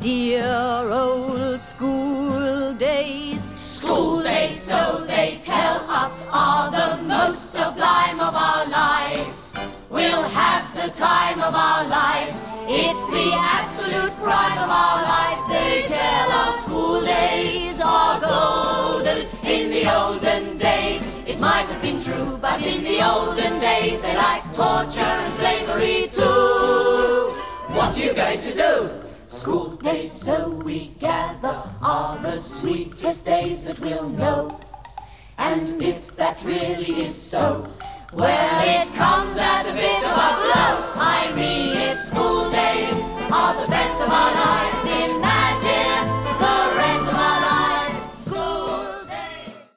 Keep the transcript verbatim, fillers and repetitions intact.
dear old school days. School days, so they tell us, are the most sublime of our lives. We'll have the time of our lives. It's the absolute prime of our lives. They tell us school days are golden. In the olden days, it might have been true, but in the olden days, they liked torture and slavery too. What are you going to do? School days, so we gather, are the sweetest days that we'll know. And if that really is so, well, it comes as a bit of a blow. I mean,